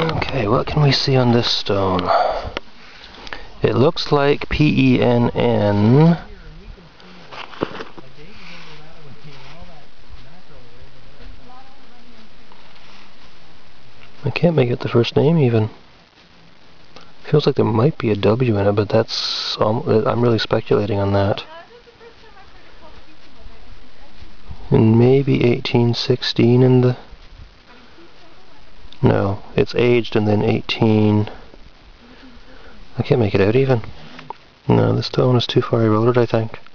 Okay, what can we see on this stone? It looks like PENN. I can't make it the first name even. Feels like there might be a W in it, but that's I'm really speculating on that. And maybe 1816 in the... No, it's aged and then 18... I can't make it out even. No, the stone is too far eroded, I think.